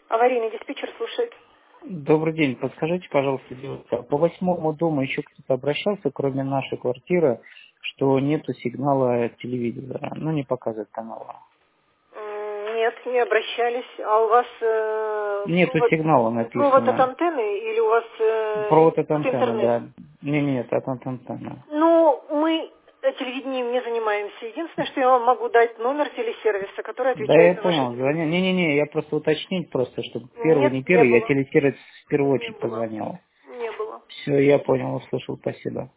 Аварийный диспетчер слушает. Добрый день. Подскажите, пожалуйста, девушка, по 8-му дому еще кто-то обращался, кроме нашей квартиры, что нету сигнала телевизора, не показывает канала. Нет, не обращались. А у вас Нету сигнала провод от написано. антенны или у вас Провод от антенны, интернет? да. Нет, от антенны. Ну, мы телевидением не занимаемся. Единственное, что я вам могу дать номер телесервиса, который Да, я отвечает на ваши... понял. Звоня. Не, я просто уточнить, чтобы первый, Нет, не не первый, я было. телесервис в первую Не очередь было. позвонил. Не было. Все, я понял, услышал, спасибо.